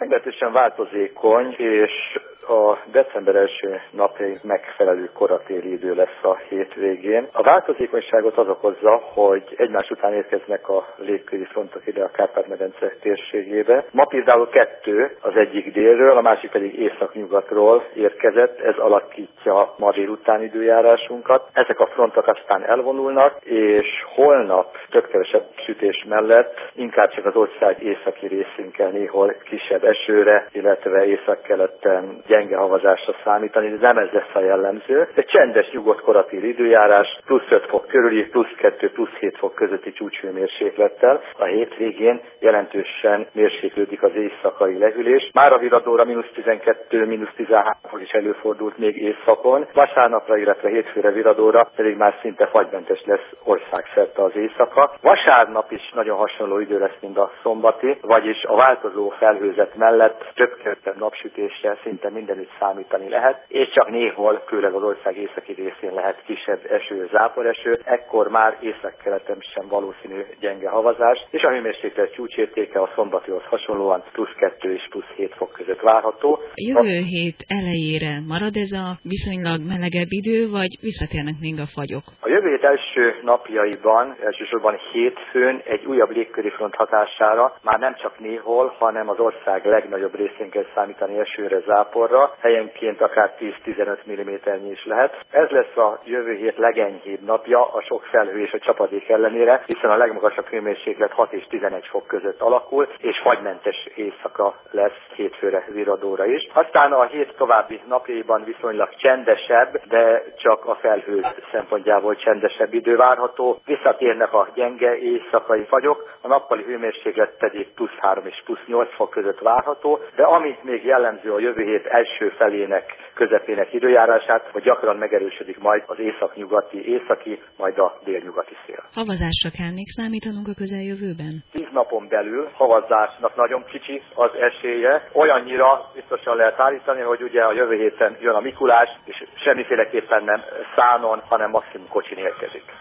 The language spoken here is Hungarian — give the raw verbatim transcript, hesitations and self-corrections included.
meglehetősen változékony, és a december első napjai megfelelő koratéli idő lesz a hétvégén. A változékonyságot az okozza, hogy egymás után érkeznek a légköri frontok ide a Kárpát-medence térségébe. Ma például kettő, az egyik délről, a másik pedig északnyugatról érkezett, ez alakítja ma délután időjárásunkat. Ezek a frontok aztán elvonulnak, és holnap több kevesebb sütés mellett inkább csak az ország északi részén kell néhol kisebb esőre, illetve északkeleten gyenge havazásra számítani, de nem ez lesz a jellemző. Egy csendes, nyugodt koratéli időjárás, plusz öt fok körüli, plusz kettő, plusz hét fok közötti csúcshőmérséklettel. A hétvégén jelentősen mérséklődik az éjszakai lehűlés. Már a Viradóra mínusz tizenkettő, mínusz tizenhárom fok is előfordult még északon. Vasárnapra, illetve hétfőre Viradóra pedig már szinte fagymentes lesz országszerte az éjszaka. Vasárnap is nagyon hasonló idő lesz, mint a szombati, vagyis a változó felhőzet mellett több-kevesebb napsütéssel szinte mindenütt számítani lehet, és csak néhol, főleg az ország északi részén lehet kisebb eső, záporeső, ekkor már északkeleten sem valószínű gyenge havazás, és a hőmérséklet csúcsértéke a szombatihoz hasonlóan plusz kettő és plusz hét fok között várható. Jövő hét elejére marad ez a viszonylag melegebb idő, vagy visszatérnek még a fagyok? A jövő hét első napjaiban, elsősorban hétfőn egy újabb légköri front hatására már nem csak néhol, hanem az ország legnagyobb részén kell számítani esőre, záporra, helyenként akár tíz-tizenöt milliméternyi is lehet. Ez lesz a jövő hét legenyhébb napja a sok felhő és a csapadék ellenére, hiszen a legmagasabb hőmérséklet hat és tizenegy fok között alakul, és fagymentes éjszaka lesz hétfőre Viradóra is. Aztán a hét további napjaiban viszonylag csendesebb, de csak a felhő szempontjából csendesebb idő várható. Visszatérnek a gyenge éjszakai fagyok, a nappali hőmérséklet pedig plusz három és plusz nyolc fok között várható, de ami még jellemző a jövő hét első felének, közepének időjárását, hogy gyakran megerősödik majd az északnyugati, északi, majd a délnyugati szél. Havazásra kell még számítanunk a közeljövőben? Tíz napon belül havazásnak nagyon kicsi az esélye, olyannyira biztosan lehet állítani, hogy ugye a jövő héten jön a Mikulás, és semmiféleképpen nem szánon, hanem maximum kocsin érkezik.